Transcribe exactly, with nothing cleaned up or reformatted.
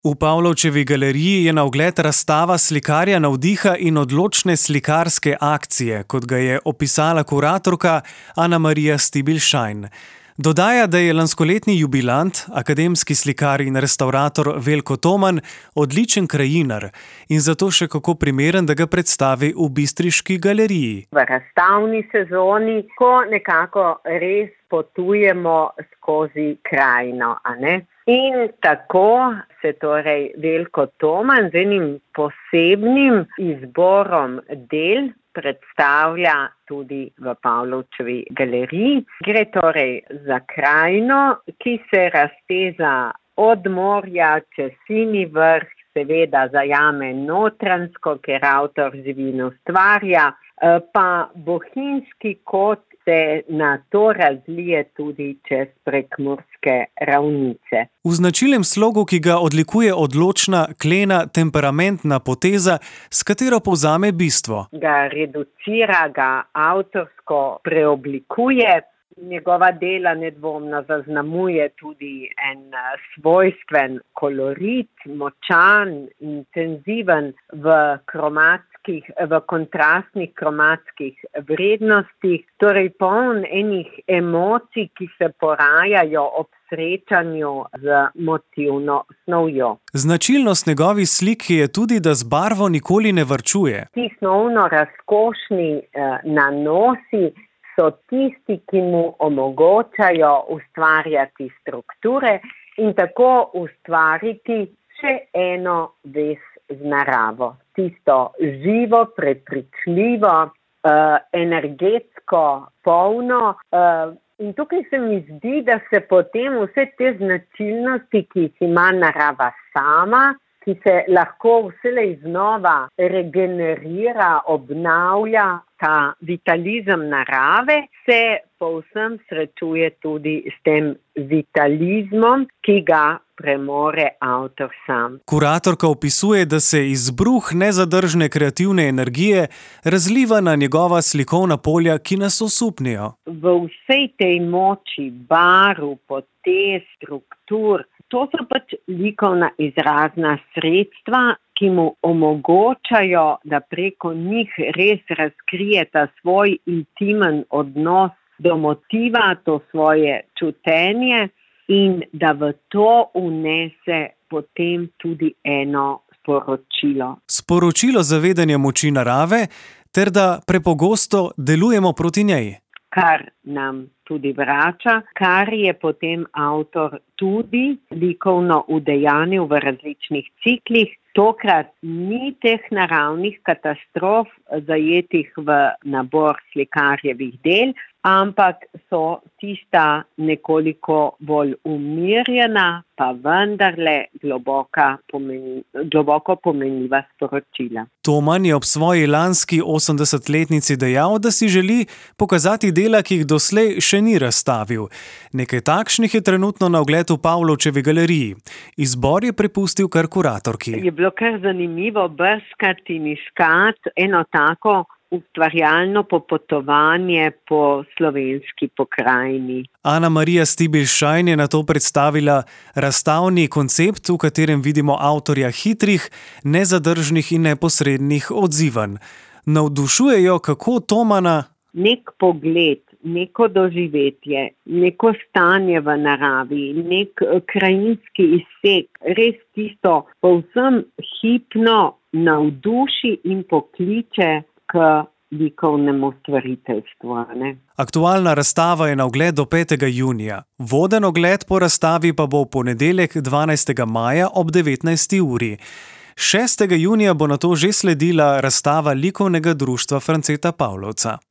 V Pavlovčevi galeriji je na ogled razstava slikarja navdiha in odločne slikarske akcije, kot ga je opisala kuratorka Anamarija Stibilšajn. Dodaja, da je lanskoletni jubilant, akademski slikar in restavrator Veljko Toman, odličen krajinar in zato še kako primeren, da ga predstavi v bistriški galeriji. V razstavni sezoni, ko nekako res potujemo skozi krajino, a ne? In tako se torej Veljko Toman z enim posebnim izborom del predstavlja tudi v Pavlovčevi galeriji. Gre torej za krajino, ki se razteza od morja čez Sinji vrh, seveda zajame Notranjsko, ker avtor živino ustvarja, pa bohinjski kot se na to razlije tudi čez prekmurske ravnice. V značilnem slogu, ki ga odlikuje odločna, klena, temperamentna poteza, s katero povzame bistvo. Ga reducira, ga avtorsko preoblikuje. Njegova dela nedvomno zaznamuje tudi en svojstven kolorit, močan, intenziven v kromatskih, v kontrastnih kromatskih vrednostih, torej poln enih emocij, ki se porajajo ob srečanju z motivno snovjo. Značilnost njegovih slik je tudi, da z barvo nikoli ne varčuje. Ti snovno razkošni eh, nanosi so tisti, ki mu omogočajo ustvarjati strukture in tako ustvariti še eno vez z naravo. Tisto živo, prepričljivo, uh, energetsko, polno. Uh, in tukaj se mi zdi, da se potem vse te značilnosti, ki jih ima narava sama, ki se lahko vselej znova regenerira, obnavlja, ta vitalizem narave, se povsem srečuje tudi s tem vitalizmom, ki ga premore avtor sam. Kuratorka opisuje, da se izbruh nezadržne kreativne energije razliva na njegova slikovna polja, ki nas osupnijo. V vsej tej moči barv, potez, struktur, to so pač likovna izrazna sredstva, ki mu omogočajo, da preko njih res razkrijeta svoj intimen odnos do motiva, to svoje čutenje in da v to vnese potem tudi eno sporočilo. Sporočilo zavedanja moči narave, ter da prepogosto delujemo proti njej. Kar nam tudi vrača, kar je potem avtor tudi likovno udejanil v različnih ciklih. Tokrat ni teh naravnih katastrof zajetih v nabor slikarjevih del, ampak so tista nekoliko bolj umirjena, pa vendarle globoka pomeni, globoko pomenljiva sporočila. Toman je ob svoji lanski osemdesetletnici dejal, da si želi pokazati dela, ki jih doslej še ni razstavil. Nekaj takšnih je trenutno na ogled v Pavlovčevi galeriji. Izbor je prepustil kar kuratorki. Je bilo kar zanimivo brskati in iskati eno tako ustvarjalno popotovanje po slovenski pokrajini. Anamarija Stibilšajn je nato predstavila razstavni koncept, v katerem vidimo avtorja hitrih, nezadržnih in neposrednih odzivanj. Navdušujejo, kako Tomana nek pogled, neko doživetje, neko stanje v naravi, nek krajinski izsek, res tisto povsem hipno navduši in pokliče k likovnemu stvariteljstvu. Ne? Aktualna razstava je na ogled do petega junija. Voden ogled po razstavi pa bo v ponedeljek dvanajstega maja ob devetnajsti uri. šestega junija bo nato že sledila razstava Likovnega društva Franceta Pavlovca.